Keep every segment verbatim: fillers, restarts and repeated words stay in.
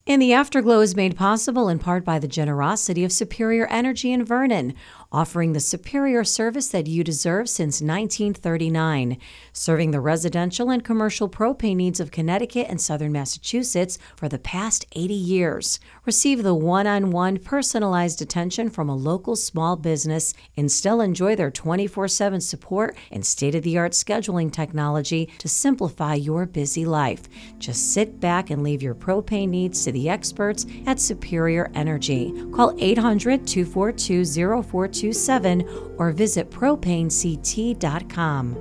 And the Afterglow is made possible in part by the generosity of Superior Energy in Vernon, offering the superior service that you deserve since nineteen thirty-nine, serving the residential and commercial propane needs of Connecticut and southern Massachusetts for the past eighty years. Receive the one-on-one personalized attention from a local small business and still enjoy their twenty-four seven support and state-of-the-art scheduling technology to simplify your busy life. Just sit back and leave your propane needs to the experts at Superior Energy. Call eight hundred, two four two, zero four two seven or visit propane c t dot com.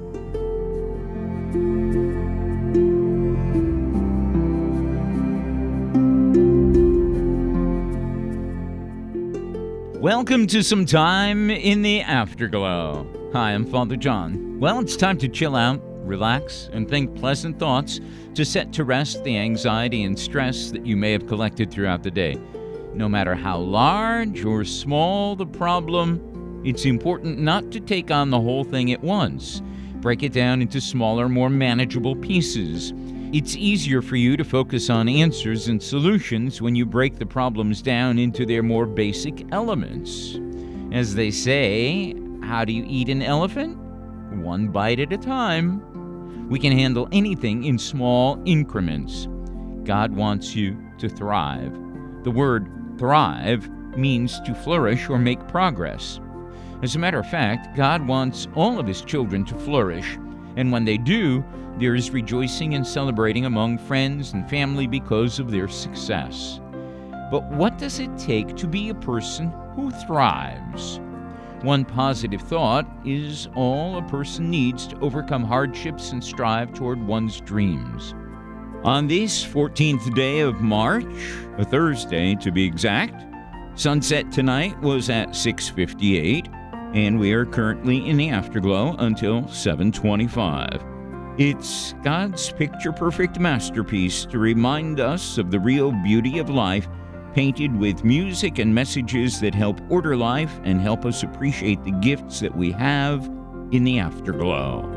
Welcome to some time in the Afterglow. Hi, I'm Father John. Well, it's time to chill out, relax, and think pleasant thoughts to set to rest the anxiety and stress that you may have collected throughout the day. No matter how large or small the problem, it's important not to take on the whole thing at once. Break it down into smaller, more manageable pieces. It's easier for you to focus on answers and solutions when you break the problems down into their more basic elements. As they say, how do you eat an elephant? One bite at a time. We can handle anything in small increments. God wants you to thrive. The word thrive means to flourish or make progress. As a matter of fact, God wants all of His children to flourish, and when they do, there is rejoicing and celebrating among friends and family because of their success. But what does it take to be a person who thrives? One positive thought is all a person needs to overcome hardships and strive toward one's dreams. On this fourteenth day of March, a Thursday to be exact, sunset tonight was at six fifty-eight, and we are currently in the Afterglow until seven twenty-five. It's God's picture-perfect masterpiece to remind us of the real beauty of life, painted with music and messages that help order life and help us appreciate the gifts that we have in the Afterglow.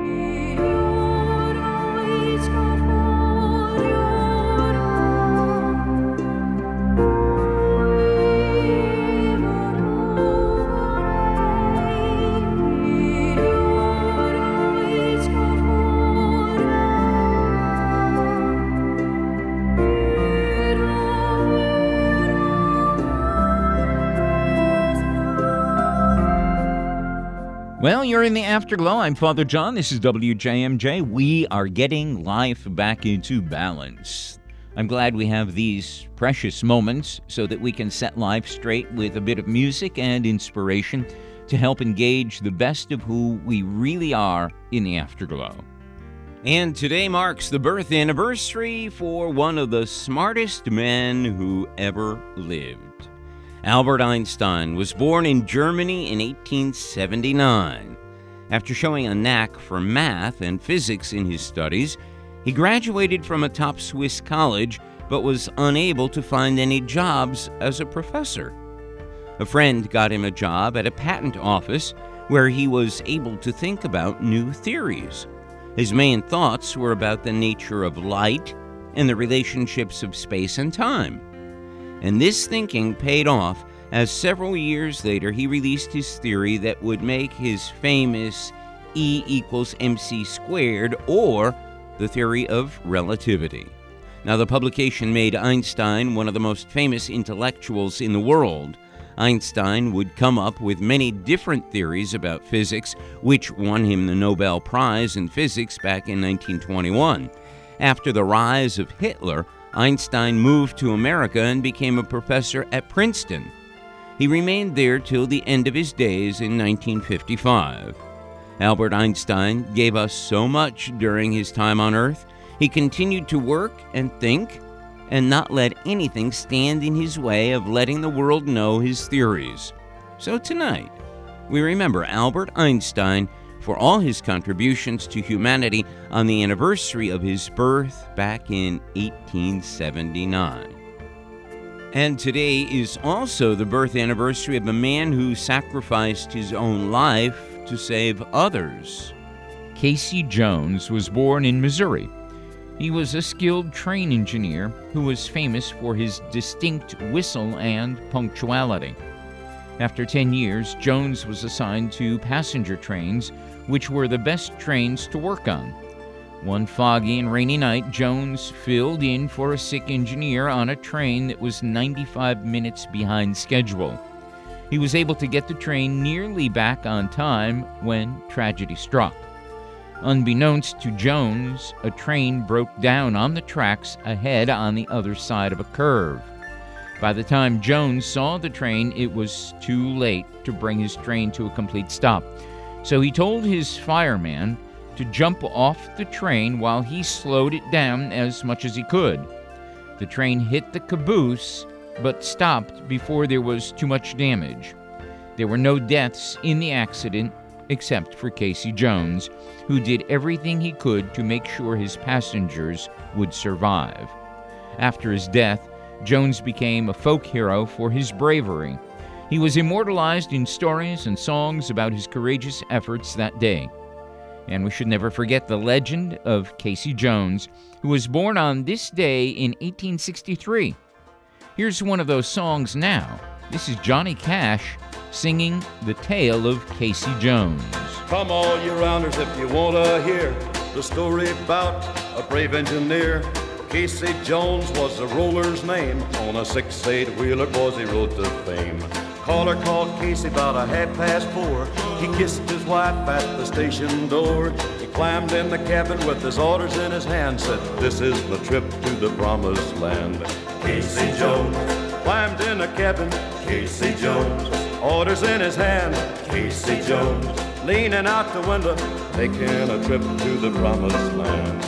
Well, you're in the Afterglow. I'm Father John. This is W J M J. We are getting life back into balance. I'm glad we have these precious moments so that we can set life straight with a bit of music and inspiration to help engage the best of who we really are in the Afterglow. And today marks the birth anniversary for one of the smartest men who ever lived. Albert Einstein was born in Germany in eighteen seventy-nine. After showing a knack for math and physics in his studies, he graduated from a top Swiss college but was unable to find any jobs as a professor. A friend got him a job at a patent office where he was able to think about new theories. His main thoughts were about the nature of light and the relationships of space and time. And this thinking paid off as several years later he released his theory that would make his famous E equals mc squared, or the theory of relativity. Now, the publication made Einstein one of the most famous intellectuals in the world. Einstein would come up with many different theories about physics, which won him the Nobel Prize in Physics back in nineteen twenty-one. After the rise of Hitler, Einstein moved to America and became a professor at Princeton. He remained there till the end of his days in nineteen fifty-five. Albert Einstein gave us so much during his time on Earth. He continued to work and think and not let anything stand in his way of letting the world know his theories. So tonight, we remember Albert Einstein for all his contributions to humanity on the anniversary of his birth back in eighteen seventy-nine. And today is also the birth anniversary of a man who sacrificed his own life to save others. Casey Jones was born in Missouri. He was a skilled train engineer who was famous for his distinct whistle and punctuality. After ten years, Jones was assigned to passenger trains, which were the best trains to work on. One foggy and rainy night, Jones filled in for a sick engineer on a train that was ninety-five minutes behind schedule. He was able to get the train nearly back on time when tragedy struck. Unbeknownst to Jones, a train broke down on the tracks ahead on the other side of a curve. By the time Jones saw the train, it was too late to bring his train to a complete stop. So he told his fireman to jump off the train while he slowed it down as much as he could. The train hit the caboose, but stopped before there was too much damage. There were no deaths in the accident except for Casey Jones, who did everything he could to make sure his passengers would survive. After his death, Jones became a folk hero for his bravery. He was immortalized in stories and songs about his courageous efforts that day. And we should never forget the legend of Casey Jones, who was born on this day in eighteen sixty-three. Here's one of those songs now. This is Johnny Cash singing The Tale of Casey Jones. Come all you rounders if you want to hear the story about a brave engineer. Casey Jones was the roller's name. On a six eight wheeler, boys, he rode to fame. Caller called Casey about a half past four. He kissed his wife at the station door. He climbed in the cabin with his orders in his hand. Said, this is my trip to the promised land. Casey Jones climbed in the cabin. Casey Jones, orders in his hand. Casey Jones, leaning out the window, taking a trip to the promised land.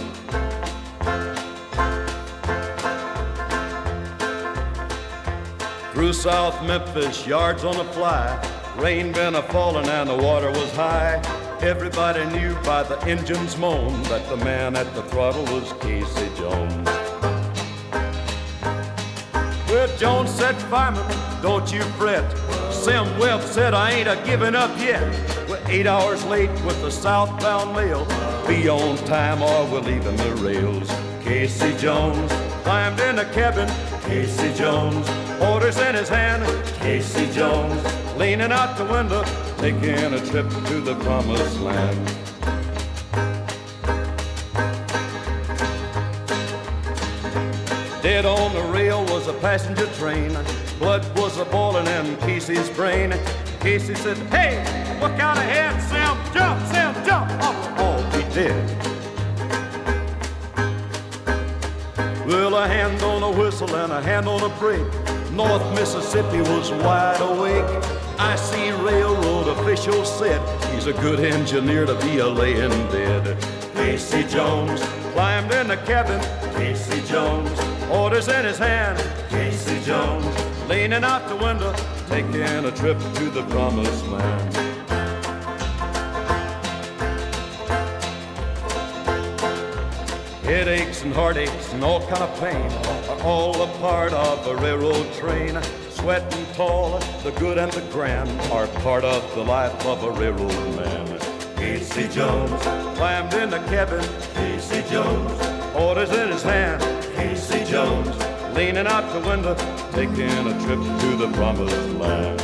Through South Memphis, yards on the fly, rain been a-falling and the water was high. Everybody knew by the engine's moan that the man at the throttle was Casey Jones. Well, Jones said, fireman, don't you fret. Sim Webb said, I ain't a-giving up yet. We're eight hours late with the southbound mail. Be on time or we're leaving the rails. Casey Jones climbed in the cabin. Casey Jones, orders in his hand. Casey Jones, leaning out the window, taking a trip to the promised land. Dead on the rail was a passenger train. Blood was a-boiling in Casey's brain. Casey said, hey, look out ahead, Sam, jump, Sam, jump. Oh, oh, he did. Well, a hand on a whistle and a hand on a brake. North Mississippi was wide awake. I see railroad officials said he's a good engineer to be a laying dead. Casey Jones climbed in the cabin. Casey Jones, orders in his hand. Casey Jones, leaning out the window, taking a trip to the promised land. Headaches and heartaches and all kind of pain are all a part of a railroad train. Sweat and toil, the good and the grand, are part of the life of a railroad man. Casey Jones climbed in the cabin. Casey Jones, orders in his hand. Casey Jones, leaning out the window, taking a trip to the promised land.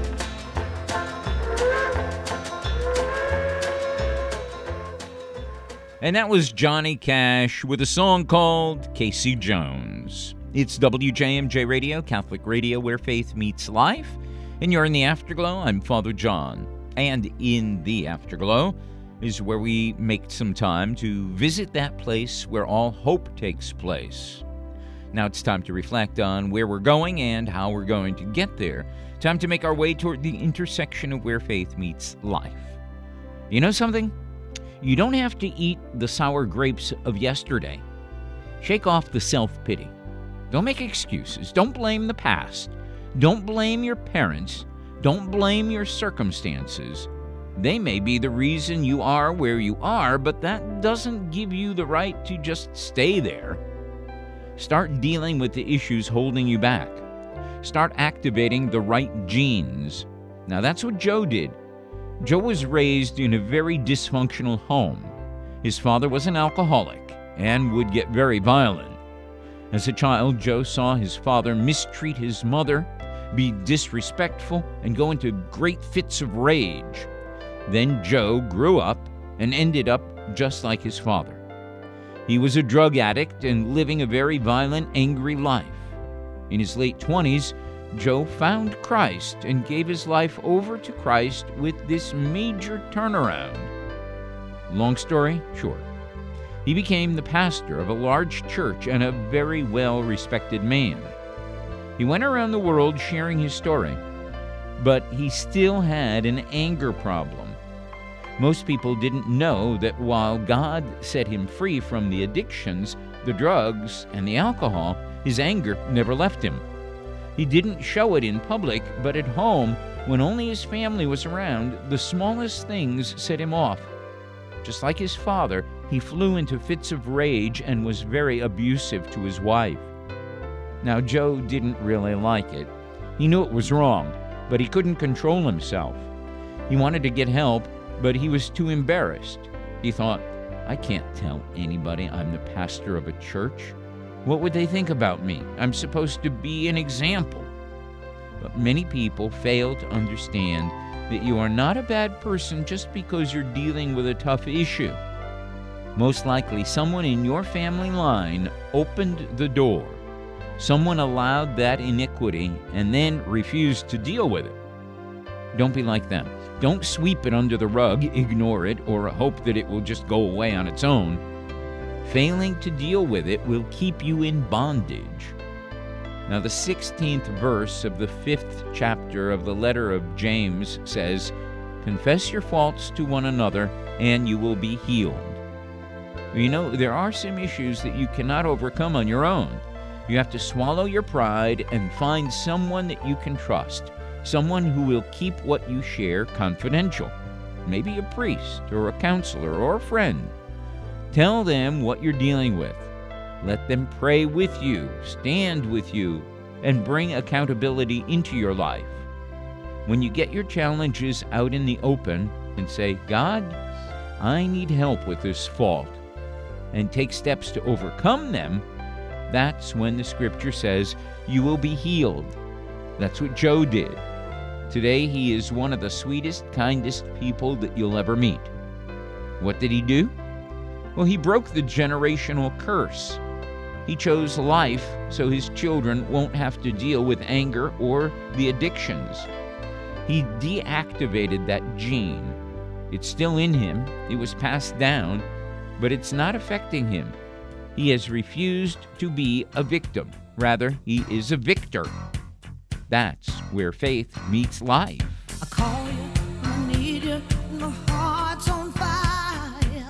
And that was Johnny Cash with a song called Casey Jones. It's W J M J Radio, Catholic radio where faith meets life. And you're in the Afterglow. I'm Father John. And in the Afterglow is where we make some time to visit that place where all hope takes place. Now it's time to reflect on where we're going and how we're going to get there. Time to make our way toward the intersection of where faith meets life. You know something? You don't have to eat the sour grapes of yesterday. Shake off the self-pity. Don't make excuses. Don't blame the past. Don't blame your parents. Don't blame your circumstances. They may be the reason you are where you are, but that doesn't give you the right to just stay there. Start dealing with the issues holding you back. Start activating the right genes. Now that's what Joe did. Joe was raised in a very dysfunctional home. His father was an alcoholic, and would get very violent. As a child, Joe saw his father mistreat his mother, be disrespectful, and go into great fits of rage. Then Joe grew up and ended up just like his father. He was a drug addict and living a very violent, angry life. In his late twenties, Joe found Christ and gave his life over to Christ with this major turnaround. Long story short, he became the pastor of a large church and a very well-respected man. He went around the world sharing his story, but he still had an anger problem. Most people didn't know that while God set him free from the addictions, the drugs, and the alcohol, his anger never left him. He didn't show it in public, but at home, when only his family was around, the smallest things set him off. Just like his father, he flew into fits of rage and was very abusive to his wife. Now, Joe didn't really like it. He knew it was wrong, but he couldn't control himself. He wanted to get help, but he was too embarrassed. He thought, I can't tell anybody I'm the pastor of a church. What would they think about me? I'm supposed to be an example. But many people fail to understand that you are not a bad person just because you're dealing with a tough issue. Most likely, someone in your family line opened the door. Someone allowed that iniquity and then refused to deal with it. Don't be like them. Don't sweep it under the rug, ignore it, or hope that it will just go away on its own. Failing to deal with it will keep you in bondage. Now, the sixteenth verse of the fifth chapter of the letter of James says, "Confess your faults to one another, and you will be healed." You know, there are some issues that you cannot overcome on your own. You have to swallow your pride and find someone that you can trust, someone who will keep what you share confidential, maybe a priest or a counselor or a friend. Tell them what you're dealing with. Let them pray with you, stand with you, and bring accountability into your life. When you get your challenges out in the open and say, God, I need help with this fault, and take steps to overcome them, that's when the scripture says you will be healed. That's what Joe did. Today, he is one of the sweetest, kindest people that you'll ever meet. What did he do? Well, he broke the generational curse. He chose life so his children won't have to deal with anger or the addictions. He deactivated that gene. It's still in him. It was passed down, but it's not affecting him. He has refused to be a victim. Rather, he is a victor. That's where faith meets life. I call you, I need you, my heart's on fire.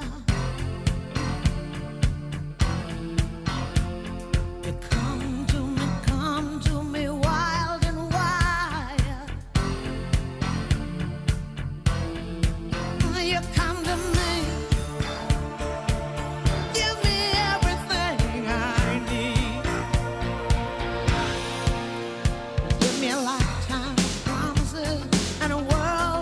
You come to me, come to me wild and wild. You come to me, give me everything I need. Give me a lifetime of promises and a world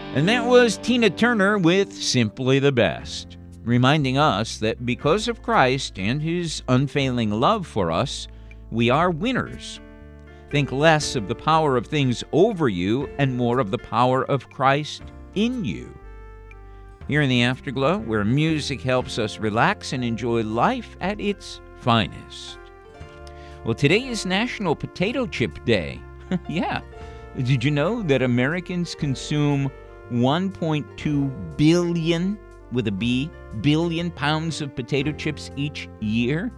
And that was Tina Turner with Simply the Best, reminding us that because of Christ and his unfailing love for us, we are winners. Think less of the power of things over you and more of the power of Christ in you. Here in the Afterglow, where music helps us relax and enjoy life at its finest. Well, today is National Potato Chip Day. Yeah. Did you know that Americans consume one point two billion, with a B, billion pounds of potato chips each year?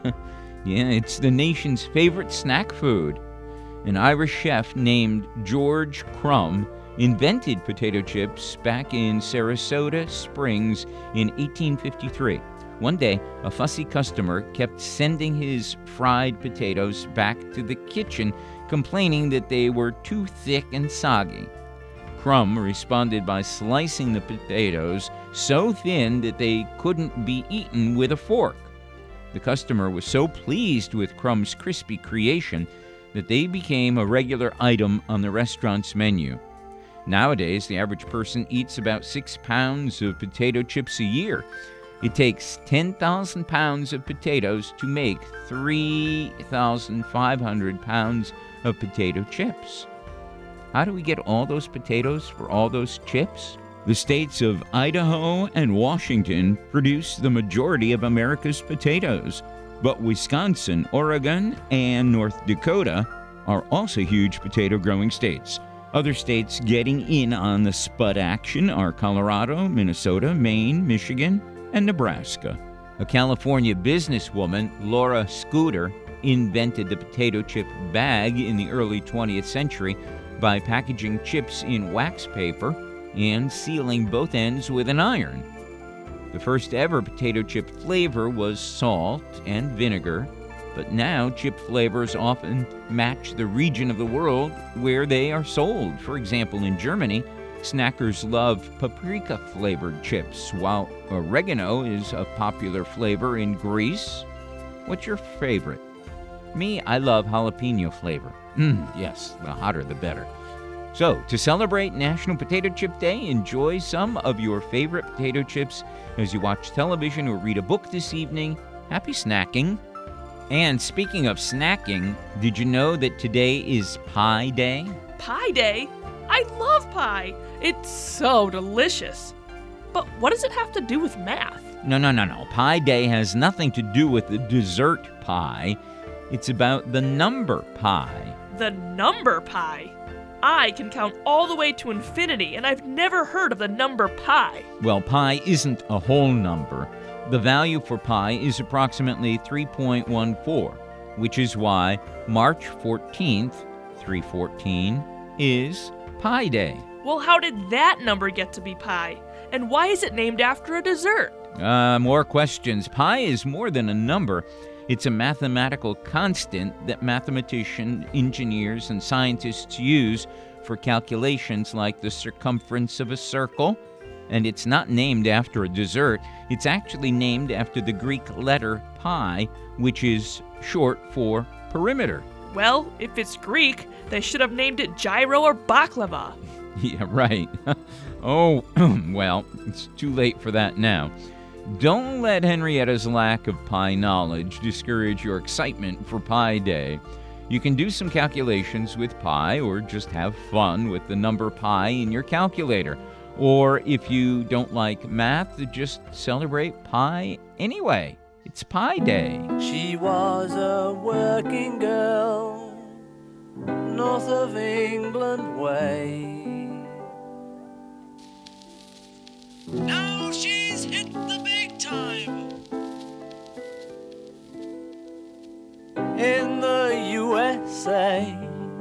Yeah, it's the nation's favorite snack food. An Irish chef named George Crumb invented potato chips back in Sarasota Springs in eighteen fifty-three. One day, a fussy customer kept sending his fried potatoes back to the kitchen, complaining that they were too thick and soggy. Crumb responded by slicing the potatoes so thin that they couldn't be eaten with a fork. The customer was so pleased with Crumb's crispy creation that they became a regular item on the restaurant's menu. Nowadays, the average person eats about six pounds of potato chips a year. It takes ten thousand pounds of potatoes to make three thousand five hundred pounds of potato chips. How do we get all those potatoes for all those chips? The states of Idaho and Washington produce the majority of America's potatoes, but Wisconsin, Oregon, and North Dakota are also huge potato-growing states. Other states getting in on the spud action are Colorado, Minnesota, Maine, Michigan, and Nebraska. A California businesswoman, Laura Scooter, invented the potato chip bag in the early twentieth century by packaging chips in wax paper and sealing both ends with an iron. The first ever potato chip flavor was salt and vinegar, but now chip flavors often match the region of the world where they are sold. For example, in Germany, snackers love paprika-flavored chips, while oregano is a popular flavor in Greece. What's your favorite? Me, I love jalapeno flavor. Mmm, yes, the hotter the better. So, to celebrate National Potato Chip Day, enjoy some of your favorite potato chips as you watch television or read a book this evening. Happy snacking. And speaking of snacking, did you know that today is Pie Day? Pie Day? I love pie. It's so delicious. But what does it have to do with math? No, no, no, no. Pie Day has nothing to do with the dessert pie. It's about the number pi. The number pi? I can count all the way to infinity, and I've never heard of the number pi. Well, pi isn't a whole number. The value for pi is approximately three point one four, which is why March fourteenth, three fourteen, is Pi Day. Well, how did that number get to be pi? And why is it named after a dessert? Uh, more questions. Pi is more than a number. It's a mathematical constant that mathematicians, engineers, and scientists use for calculations like the circumference of a circle. And it's not named after a dessert. It's actually named after the Greek letter pi, which is short for perimeter. Well, if it's Greek, they should have named it gyro or baklava. Yeah, right. Oh, well, it's too late for that now. Don't let Henrietta's lack of pie knowledge discourage your excitement for Pi Day. You can do some calculations with pi or just have fun with the number pi in your calculator. Or if you don't like math, just celebrate pi anyway. It's Pi Day. She was a working girl, north of England way. Now she's hit the big time in the U S A.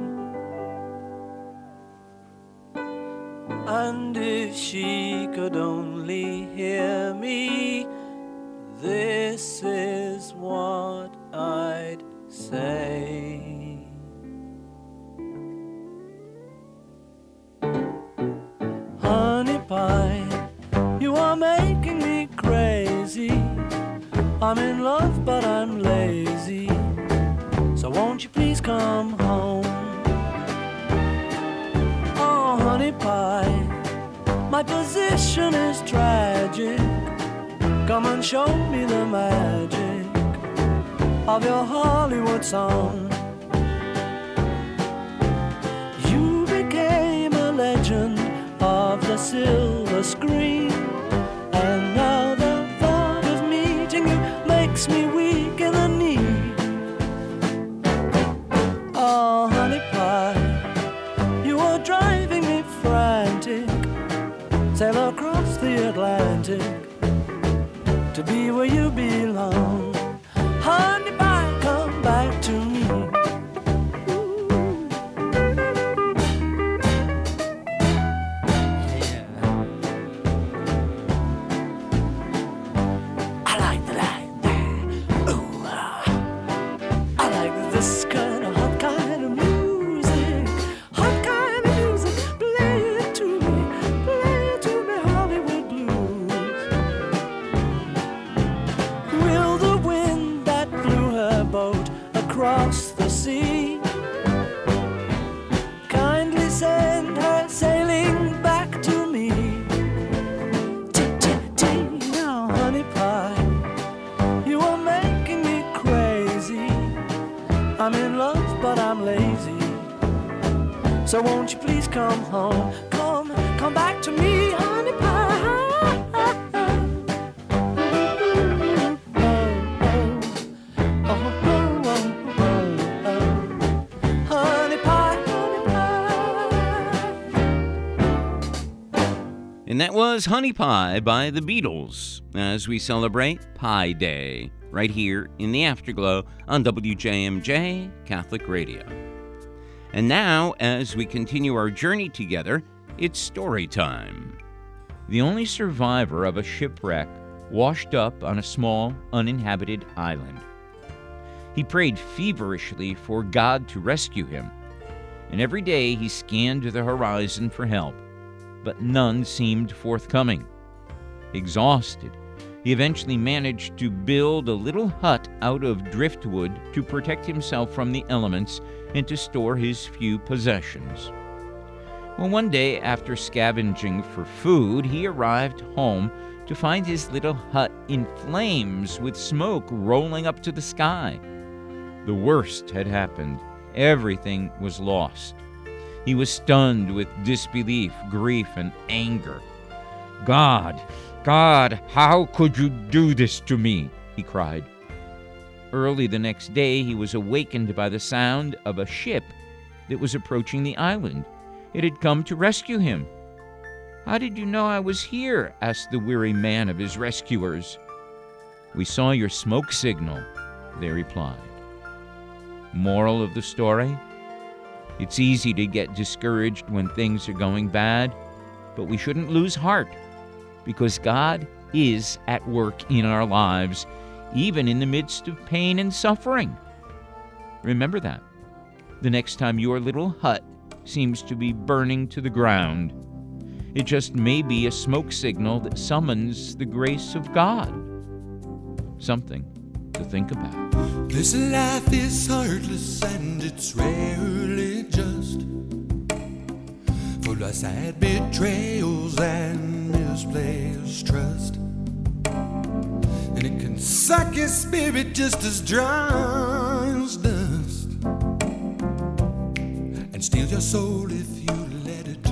And if she could only hear me, this is what I'd say. Honey pie, you are making me crazy. I'm in love, but I'm lazy. So won't you please come home? Oh, honey pie, My position is tragic. Come and show me the magic of your Hollywood song. You became a legend of the silver screen, and now the thought of meeting you makes me weak in the knee. Oh, honey pie, you are driving me frantic. Sail across the Atlantic to be where you belong. Honey pie, come back to me. Across the sea, kindly send her sailing back to me. T-t-t, now honey pie, you are making me crazy. I'm in love but I'm lazy, so won't you please come home. Come, come back to me, honey pie. And that was Honey Pie by the Beatles as we celebrate Pie Day right here in the Afterglow on W J M J Catholic Radio. And now, as we continue our journey together, it's story time. The only survivor of a shipwreck washed up on a small, uninhabited island. He prayed feverishly for God to rescue him, and every day he scanned the horizon for help, but none seemed forthcoming. Exhausted, he eventually managed to build a little hut out of driftwood to protect himself from the elements and to store his few possessions. Well, one day, after scavenging for food, he arrived home to find his little hut in flames with smoke rolling up to the sky. The worst had happened. Everything was lost. He was stunned with disbelief, grief, and anger. God, God, how could you do this to me? He cried. Early the next day, he was awakened by the sound of a ship that was approaching the island. It had come to rescue him. How did you know I was here? Asked the weary man of his rescuers. We saw your smoke signal, they replied. Moral of the story? It's easy to get discouraged when things are going bad, but we shouldn't lose heart because God is at work in our lives, even in the midst of pain and suffering. Remember that. The next time your little hut seems to be burning to the ground, it just may be a smoke signal that summons the grace of God. Something to think about. This life is heartless and it's rarely just, full of sad betrayals and misplaced trust. And it can suck your spirit just as dry as dust, and steal your soul if you let it.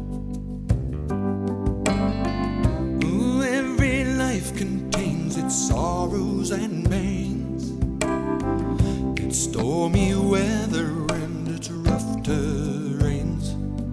Ooh, every life contains its sorrows and pains, its stormy weather and its rough terrains.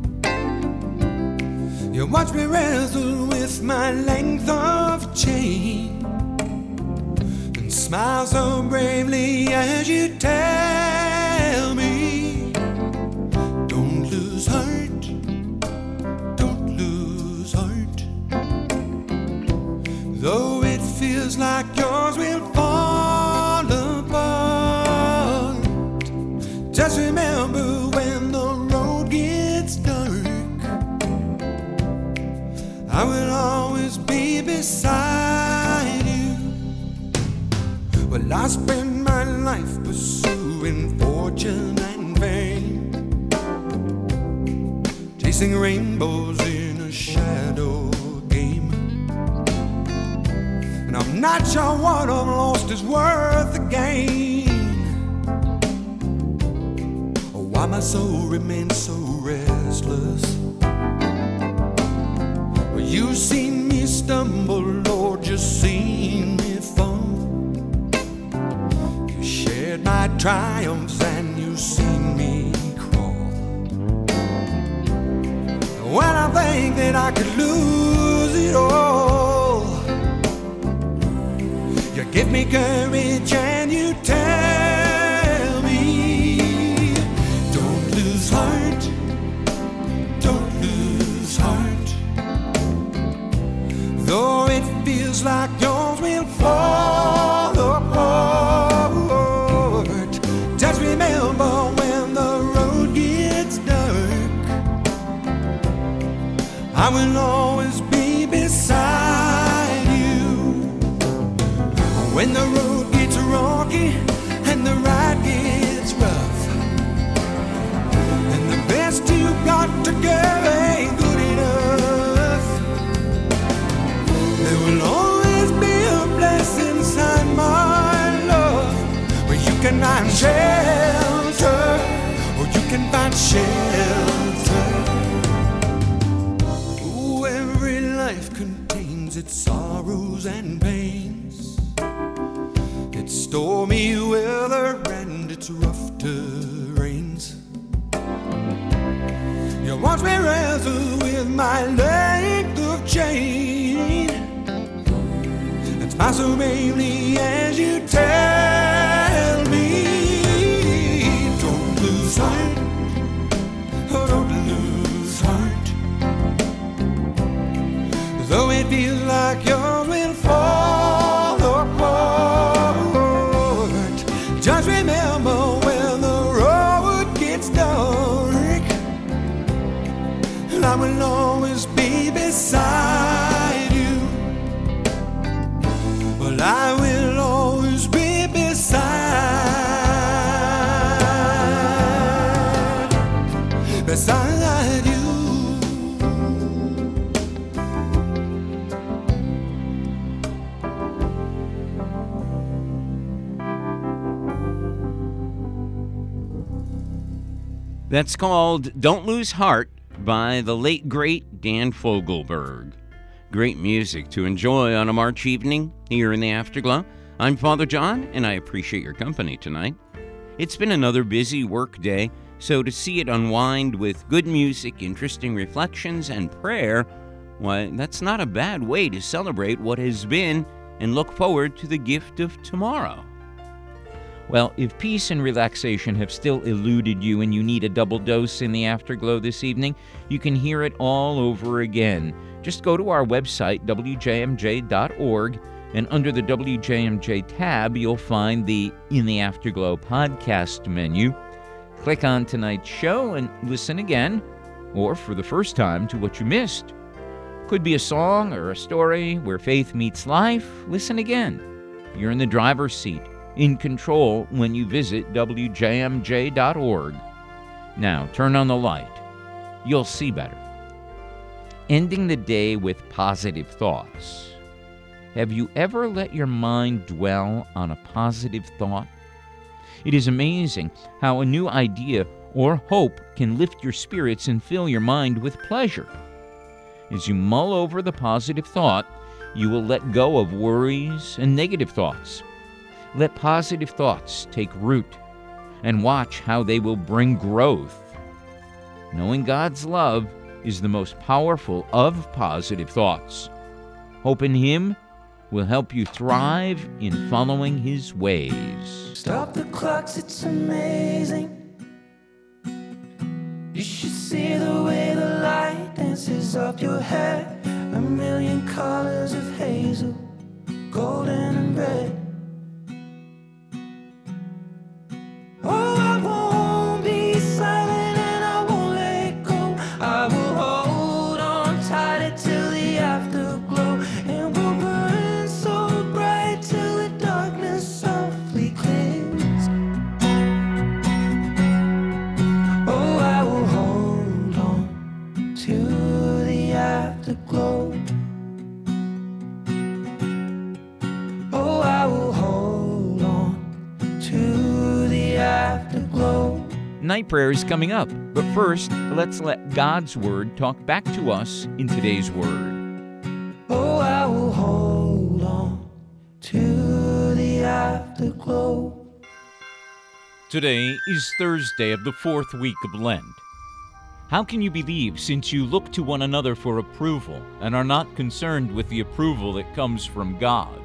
You watch me wrestle with my length of chain and smile so bravely as you tell me, don't lose heart, don't lose heart. Though it feels like yours will fall apart, just remember when the road gets dark, I will always be beside you. Well, I spend my life pursuing fortune and fame, chasing rainbows in a a shadow game. And I'm not sure what I've lost is worth the gain, or why my soul remains so restless. Well, you've seen me stumble, Lord, just seen me fall. You shared my triumphs and you've seen me crawl. When I think that I could lose it all, you give me courage and you tell me, don't lose heart, don't lose heart. Though it feels like yours will fall apart, just remember when the road gets dark, I will always be beside you. When the road gets rocky and the ride gets rough, and the best you got to give ain't good enough, there will always be a place inside my love where you can find shelter, or you can find shelter. Oh, every life contains its sorrows and pains, its stormy weather and its rough terrains. You watch me wrestle with my length of chain, and smile so bravely as you tell me, don't lose heart, oh, don't lose heart. Though it feels like yours will fall apart, just remember when the road gets dark, I will always be beside you. Well, I will always be beside, beside you. That's called Don't Lose Heart by the late, great Dan Fogelberg. Great music to enjoy on a March evening here in the Afterglow. I'm Father John, and I appreciate your company tonight. It's been another busy work day, so to see it unwind with good music, interesting reflections, and prayer, why, that's not a bad way to celebrate what has been and look forward to the gift of tomorrow. Well, if peace and relaxation have still eluded you and you need a double dose in the Afterglow this evening, you can hear it all over again. Just go to our website, W J M J dot org, and under the W J M J tab, you'll find the In the Afterglow podcast menu. Click on tonight's show and listen again, or for the first time, to what you missed. Could be a song or a story where faith meets life. Listen again. You're in the driver's seat, in control when you visit W J M J dot org. Now, turn on the light. You'll see better. Ending the day with positive thoughts. Have you ever let your mind dwell on a positive thought? It is amazing how a new idea or hope can lift your spirits and fill your mind with pleasure. As you mull over the positive thought, you will let go of worries and negative thoughts. Let positive thoughts take root and watch how they will bring growth. Knowing God's love is the most powerful of positive thoughts. Hope in Him will help you thrive in following His ways. Stop the clocks, it's amazing. You should see the way the light dances up your hair. A million colors of hazel, golden and red. Oh, I won't be silent and I won't let go. I will hold on tight till the afterglow, and we'll burn so bright till the darkness softly clears. Oh, I will hold on to the afterglow. afterglow. Oh, I will hold on to the afterglow. Night prayer is coming up, but first, let's let God's Word talk back to us in today's Word. Oh, I will hold on to the afterglow. Today is Thursday of the fourth week of Lent. How can you believe since you look to one another for approval and are not concerned with the approval that comes from God?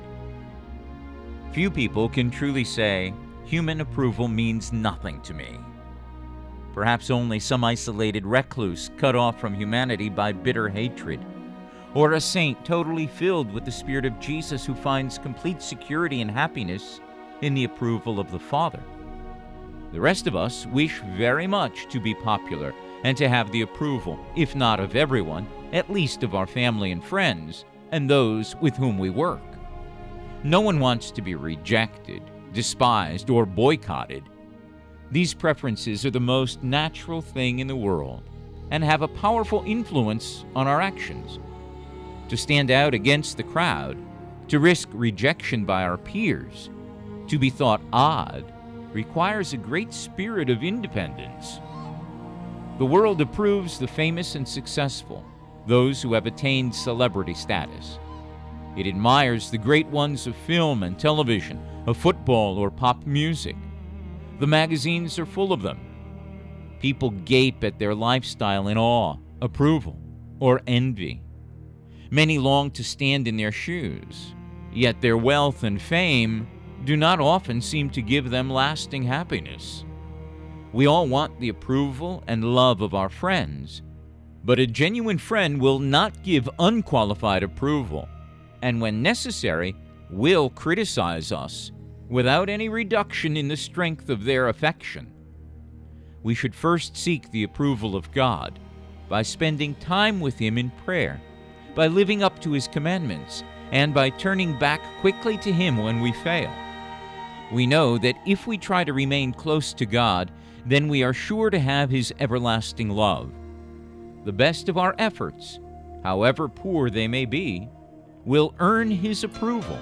Few people can truly say, human approval means nothing to me. Perhaps only some isolated recluse cut off from humanity by bitter hatred, or a saint totally filled with the Spirit of Jesus who finds complete security and happiness in the approval of the Father. The rest of us wish very much to be popular and to have the approval, if not of everyone, at least of our family and friends, and those with whom we work. No one wants to be rejected, despised, or boycotted. These preferences are the most natural thing in the world and have a powerful influence on our actions. To stand out against the crowd, to risk rejection by our peers, to be thought odd, requires a great spirit of independence. The world approves the famous and successful, those who have attained celebrity status. It admires the great ones of film and television, of football or pop music. The magazines are full of them. People gape at their lifestyle in awe, approval, or envy. Many long to stand in their shoes, yet their wealth and fame do not often seem to give them lasting happiness. We all want the approval and love of our friends, but a genuine friend will not give unqualified approval, and when necessary, will criticize us without any reduction in the strength of their affection. We should first seek the approval of God by spending time with Him in prayer, by living up to His commandments, and by turning back quickly to Him when we fail. We know that if we try to remain close to God, then we are sure to have His everlasting love. The best of our efforts, however poor they may be, will earn His approval.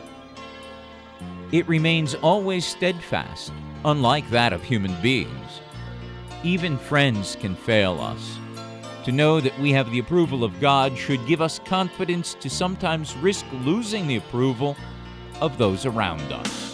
It remains always steadfast, unlike that of human beings. Even friends can fail us. To know that we have the approval of God should give us confidence to sometimes risk losing the approval of those around us.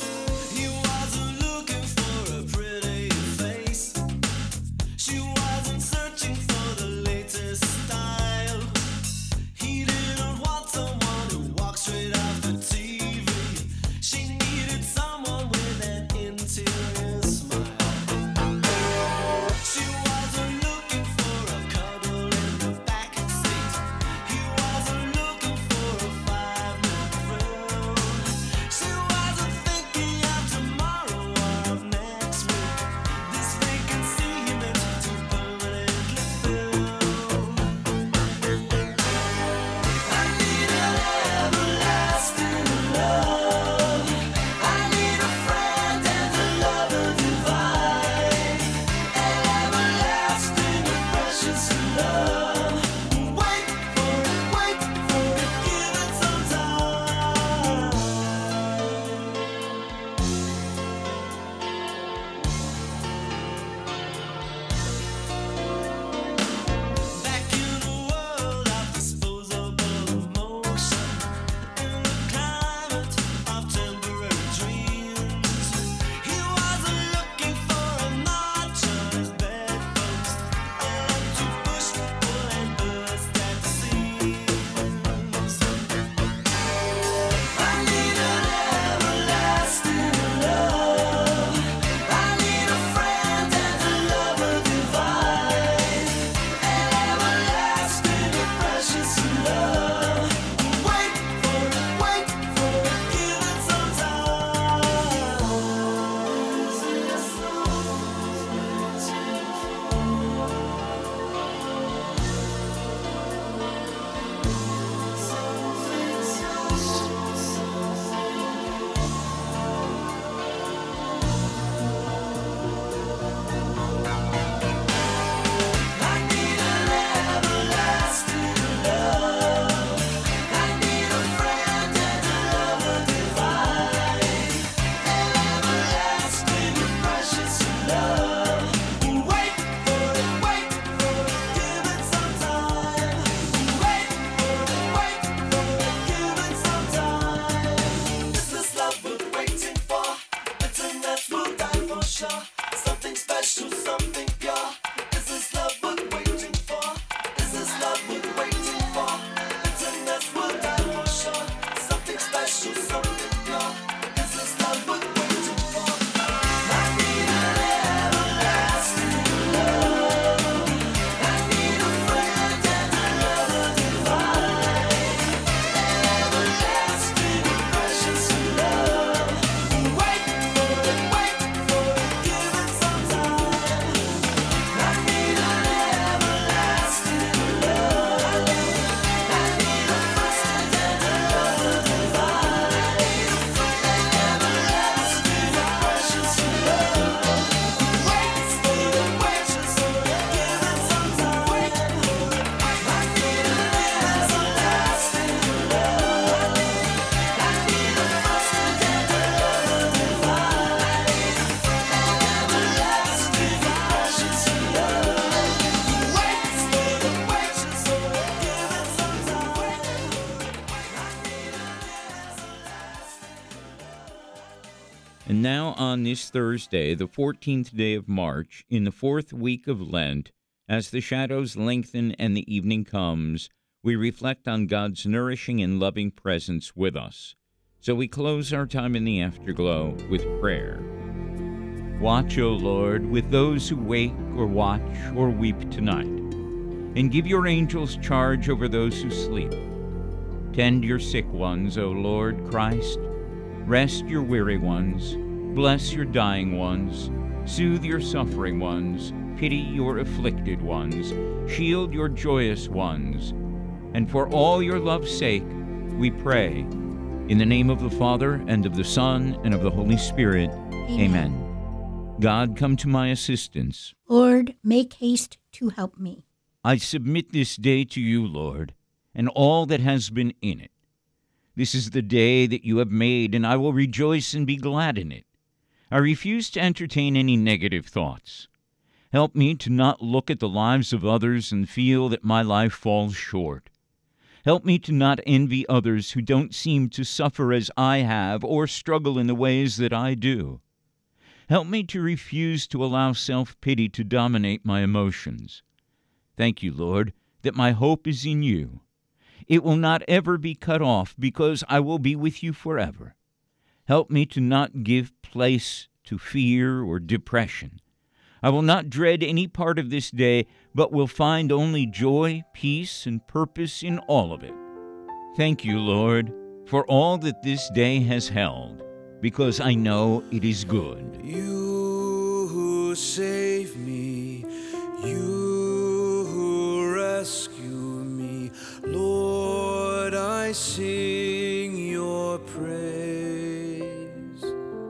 And now on this Thursday, the fourteenth day of March, in the fourth week of Lent, as the shadows lengthen and the evening comes, we reflect on God's nourishing and loving presence with us. So we close our time in the afterglow with prayer. Watch, O Lord, with those who wake or watch or weep tonight, and give your angels charge over those who sleep. Tend your sick ones, O Lord Christ. Rest your weary ones. Bless your dying ones. Soothe your suffering ones. Pity your afflicted ones. Shield your joyous ones. And for all your love's sake, we pray. In the name of the Father, and of the Son, and of the Holy Spirit. Amen. Amen. God, come to my assistance. Lord, make haste to help me. I submit this day to you, Lord, and all that has been in it. This is the day that you have made, and I will rejoice and be glad in it. I refuse to entertain any negative thoughts. Help me to not look at the lives of others and feel that my life falls short. Help me to not envy others who don't seem to suffer as I have or struggle in the ways that I do. Help me to refuse to allow self-pity to dominate my emotions. Thank you, Lord, that my hope is in you. It will not ever be cut off because I will be with you forever. Help me to not give place to fear or depression. I will not dread any part of this day, but will find only joy, peace, and purpose in all of it. Thank you, Lord, for all that this day has held, because I know it is good. You who save me, you who rescue me, Lord, I sing your praise.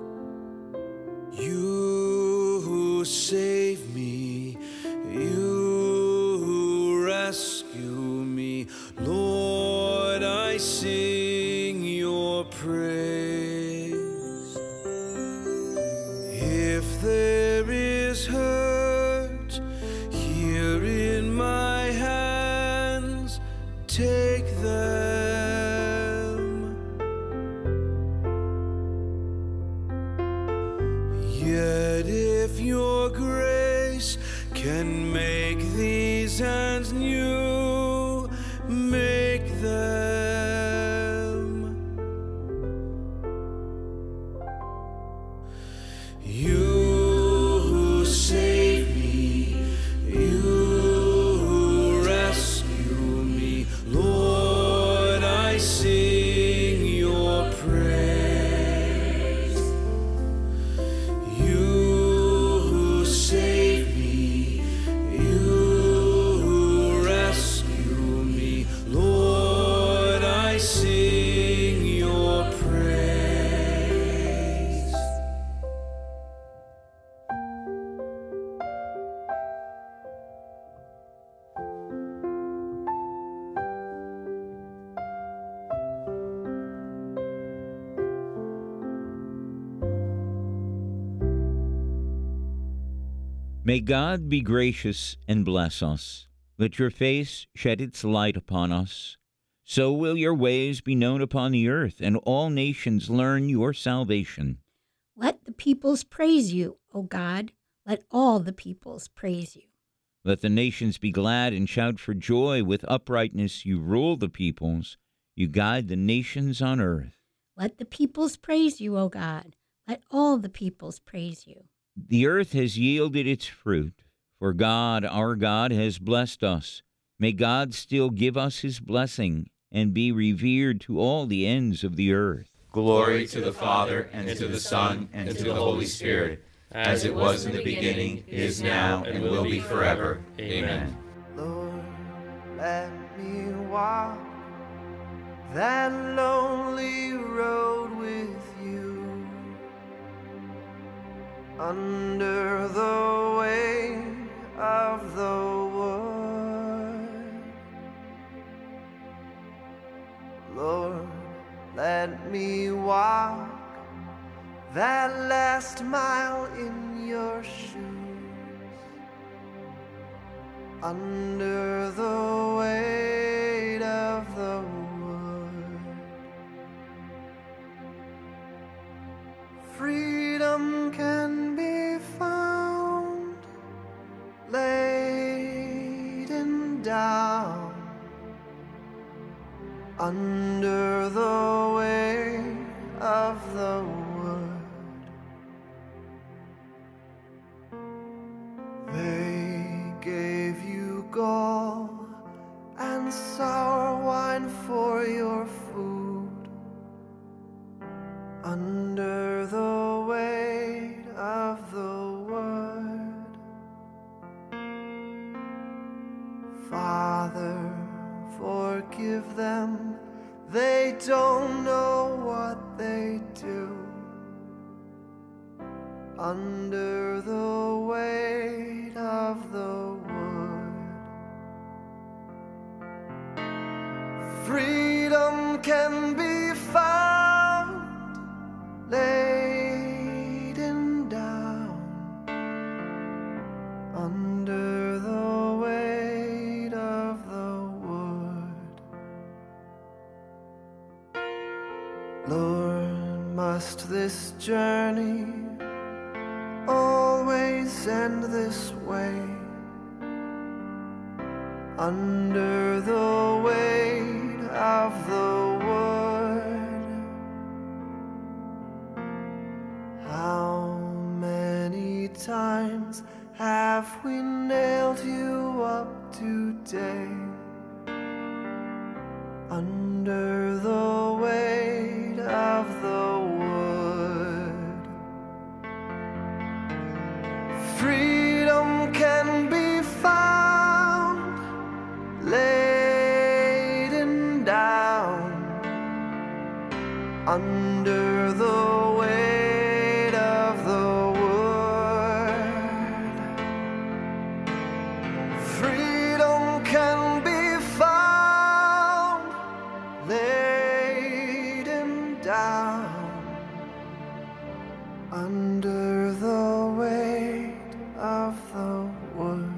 You who save me, you who rescue me, Lord, I sing your praise. If there is hurt here in my hands, take them. Yet if your grace can make these hands new, make them. You who save me, you who rescue me, Lord, I sing your praise. You who save me, you who rescue me, Lord, I sing your praise. May God be gracious and bless us. Let your face shed its light upon us. So will your ways be known upon the earth, and all nations learn your salvation. Let the peoples praise you, O God. Let all the peoples praise you. Let the nations be glad and shout for joy. With uprightness you rule the peoples. You guide the nations on earth. Let the peoples praise you, O God. Let all the peoples praise you. The earth has yielded its fruit, for God, our God, has blessed us. May God still give us his blessing and be revered to all the ends of the earth. Glory to the Father, and to the Son, and to the Holy Spirit, as it was in the beginning, is now, and will be forever. Amen. Lord, let me walk that lonely road with you, under the weight of the wood. Lord, let me walk that last mile in your shoes, under the weight of the wood. Freedom under the weight of the word. They gave you gall and sour wine for your food, under the weight of the word. Father, forgive them, they don't know what they do, under the weight of the word. Freedom can be found laden down under the weight of the word. Lord, must this journey always end this way, under the weight of the word? How many times have we nailed you up today, under the weight of the word? Freedom can be found laden down under the weight of the word. Freedom can be found laden down under the weight of the word.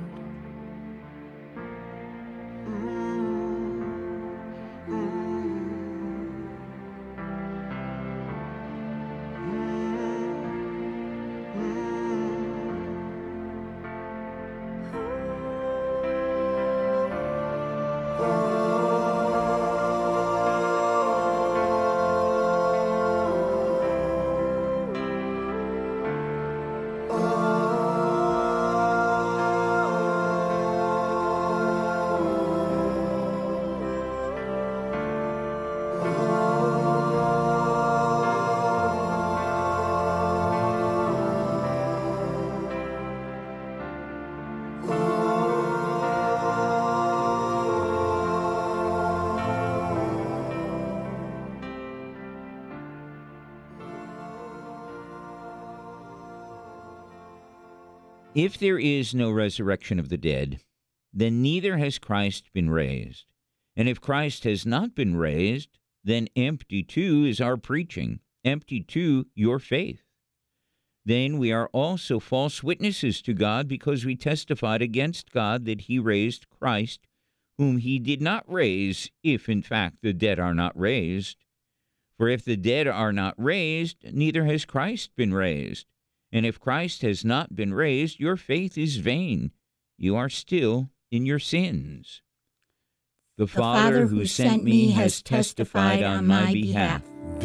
If there is no resurrection of the dead, then neither has Christ been raised. And if Christ has not been raised, then empty too is our preaching, empty too your faith. Then we are also false witnesses to God, because we testified against God that he raised Christ, whom he did not raise, if in fact the dead are not raised. For if the dead are not raised, neither has Christ been raised. And if Christ has not been raised, your faith is vain. You are still in your sins. The, The Father who sent me has testified on my behalf.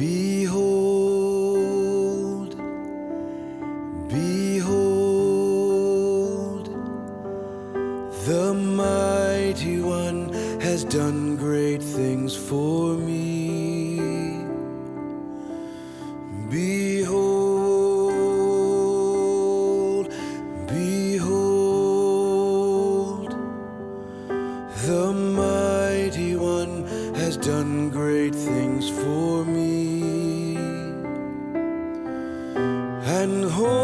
Behold, behold, the mighty one has done great things for me. Behold, behold, the mighty one has done great things for me. And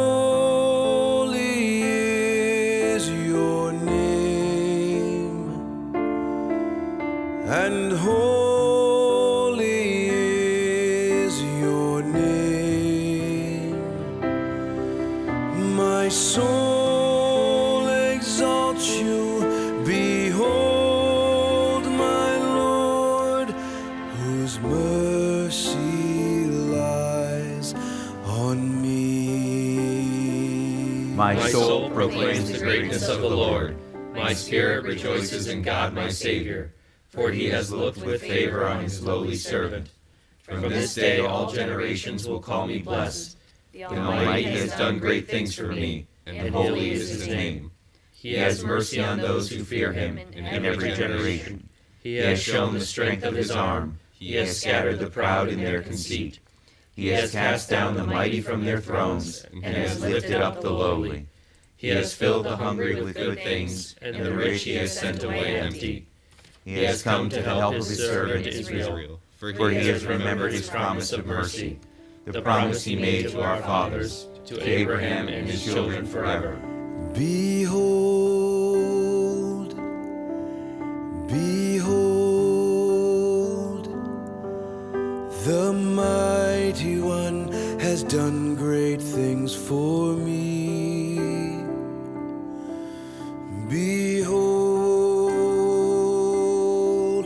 holy is your name, and holy is your name. My soul exalts you. Behold, my Lord, whose mercy lies on me. My soul proclaims the greatness of the Lord. My spirit rejoices in God my Savior, for he has looked with favor on his lowly servant. From this day all generations will call me blessed. The Almighty has done great things for me, and holy is his name. He has mercy on those who fear him in every generation. He has shown the strength of his arm. He has scattered the proud in their conceit. He has cast down the mighty from their thrones, and has lifted up the lowly. He has filled the hungry with good things, and the rich he has sent away empty. He has come to help his servant Israel, for he has remembered his promise of mercy, the promise he made to our fathers, to Abraham and his children forever. Behold, behold, the mighty one has done great things for me. Behold,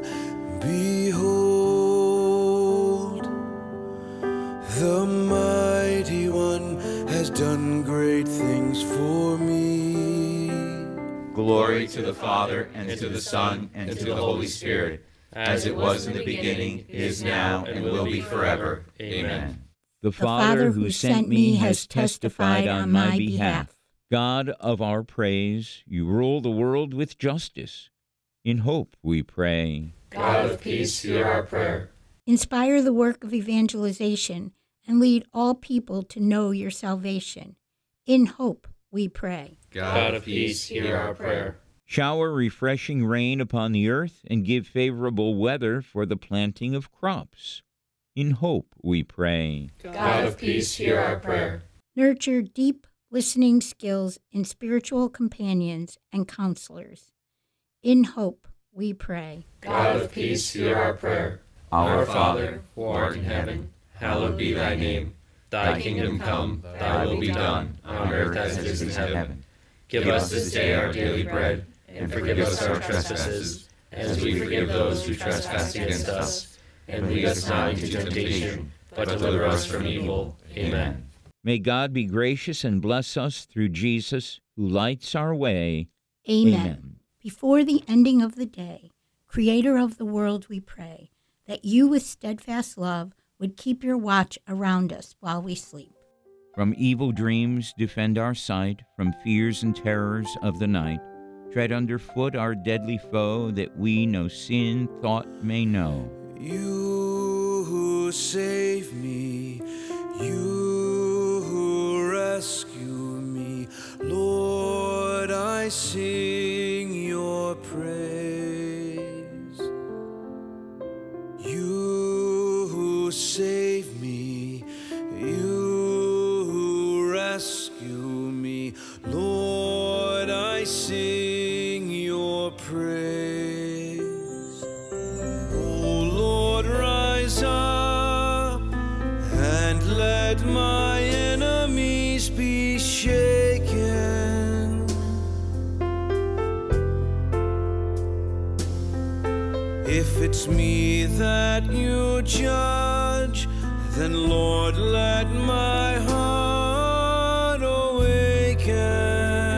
behold, the mighty one has done great things for me. Glory to the Father, and to the Son, and to the Holy Spirit, as it was in the beginning, is now, and will be forever. Amen. The Father who sent me has testified on my behalf. God of our praise, you rule the world with justice. In hope we pray. God of peace, hear our prayer. Inspire the work of evangelization and lead all people to know your salvation. In hope we pray. God of peace, hear our prayer. Shower refreshing rain upon the earth and give favorable weather for the planting of crops. In hope we pray. God of peace, hear our prayer. Nurture deep listening skills in spiritual companions and counselors. In hope we pray. God of peace, hear our prayer. Our Father, who art in heaven, hallowed be thy name. Thy kingdom come, thy will be done, on earth as it is in heaven. Give us this day our daily bread, and forgive us our trespasses, as we forgive those who trespass against us. And lead us not into temptation, but deliver us from evil. Amen. May God be gracious and bless us through Jesus, who lights our way. Amen. Amen. Before the ending of the day, Creator of the world, we pray that you with steadfast love would keep your watch around us while we sleep. From evil dreams defend our sight, from fears and terrors of the night. Tread underfoot our deadly foe, that we no sin thought may know. You who save me, you who rescue me, Lord, I sing your praise. You who save me, you who rescue me, Lord, I sing your praise. Oh Lord, rise up and let my enemies be shaken. If it's me that you judge, then Lord, let my heart awaken.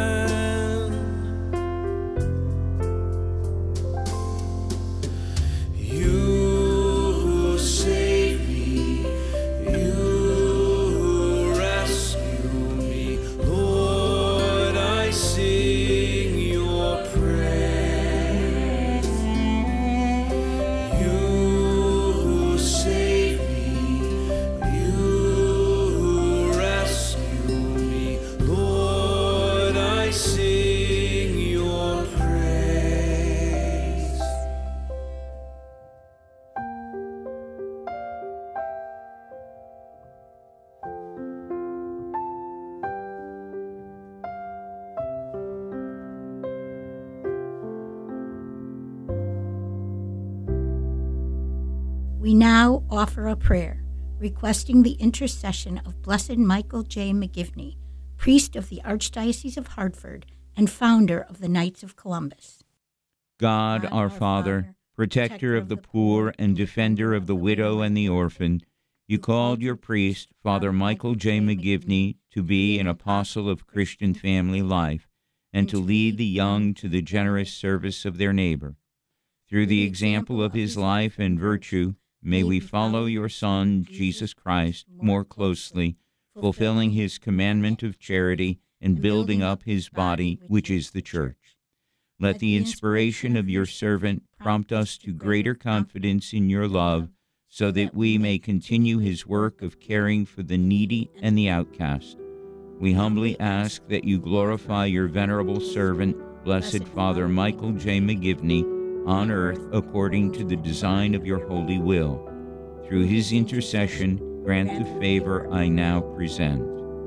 We now offer a prayer requesting the intercession of Blessed Michael J. McGivney, priest of the Archdiocese of Hartford and founder of the Knights of Columbus. God, our Father, protector of the poor and defender of the widow and the orphan, you called your priest, Father Michael J. McGivney, to be an apostle of Christian family life and to lead the young to the generous service of their neighbor. Through the example of his life and virtue, may we follow your Son, Jesus Christ, more closely, fulfilling his commandment of charity and building up his body, which is the church. Let the inspiration of your servant prompt us to greater confidence in your love, so that we may continue his work of caring for the needy and the outcast. We humbly ask that you glorify your venerable servant, Blessed Father Michael J. McGivney, on earth according to the design of your holy will. Through his intercession, grant the favor I now present.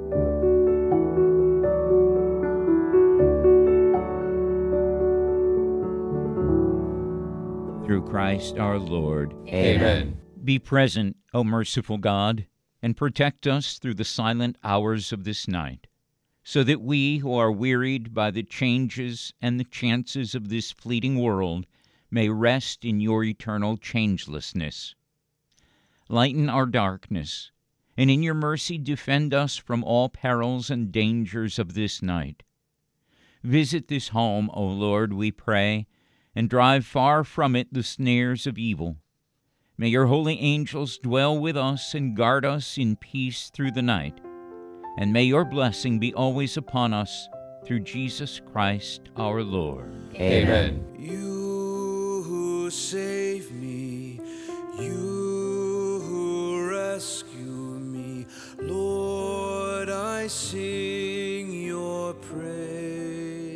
Through Christ our Lord. Amen. Be present, O merciful God, and protect us through the silent hours of this night, so that we who are wearied by the changes and the chances of this fleeting world may rest in your eternal changelessness. Lighten our darkness, and in your mercy defend us from all perils and dangers of this night. Visit this home, O Lord, we pray, and drive far from it the snares of evil. May your holy angels dwell with us and guard us in peace through the night, and may your blessing be always upon us, through Jesus Christ our Lord. Amen. You who save me, you who rescue me, Lord, I sing your praise.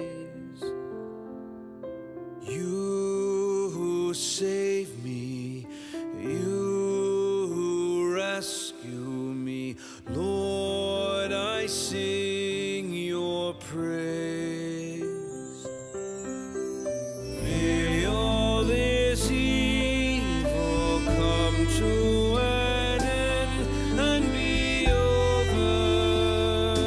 You who save me, you who rescue me, Lord, I sing your praise. May all this evil come to an end and be over.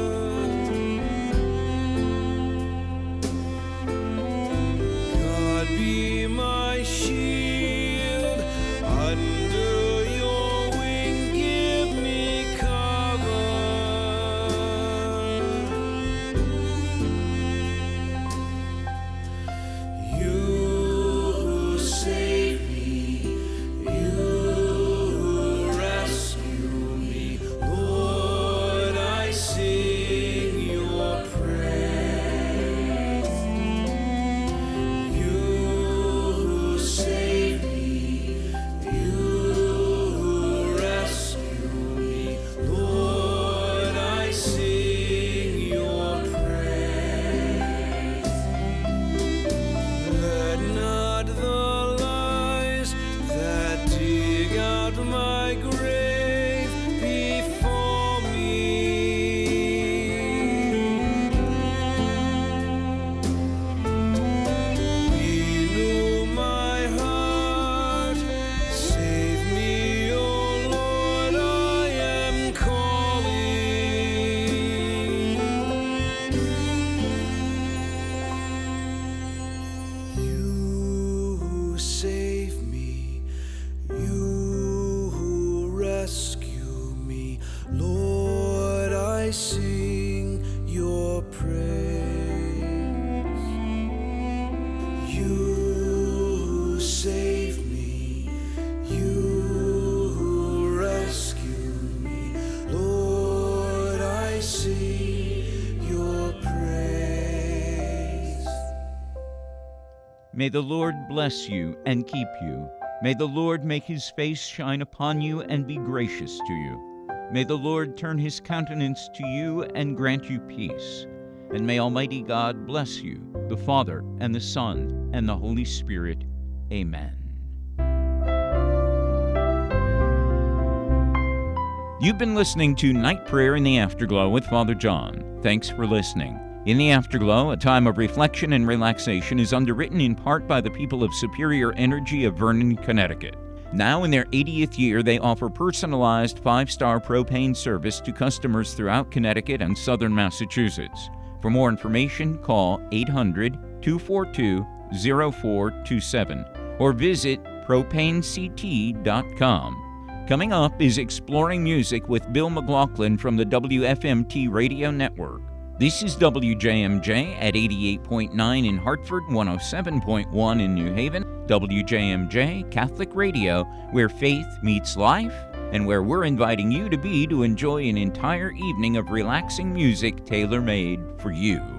God be my shield, under your wing give me cover. You who save me, you who rescue me, Lord, I sing your praise. You who save me, you who rescue me, Lord, I sing your praise. Let not the lies that dig out my grave befall me. Renew my heart, save me, O Lord, I am calling. You who save me, you who rescue me, Lord, I sing your praise. You who save me, you who rescue me, Lord, I sing your praise. May the Lord bless you and keep you. May the Lord make his face shine upon you and be gracious to you. May the Lord turn his countenance to you and grant you peace. And may Almighty God bless you, the Father, and the Son, and the Holy Spirit. Amen. You've been listening to Night Prayer in the Afterglow with Father John. Thanks for listening. In the Afterglow, a time of reflection and relaxation, is underwritten in part by the people of Superior Energy of Vernon, Connecticut. Now in their eightieth year, they offer personalized five-star propane service to customers throughout Connecticut and southern Massachusetts. For more information, call eight hundred, two four two, zero four two seven or visit propane c t dot com. Coming up is Exploring Music with Bill McLaughlin from the W F M T Radio Network. This is W J M J at eighty-eight point nine in Hartford, one oh seven point one in New Haven. W J M J Catholic Radio, where faith meets life, and where we're inviting you to be to enjoy an entire evening of relaxing music tailor-made for you.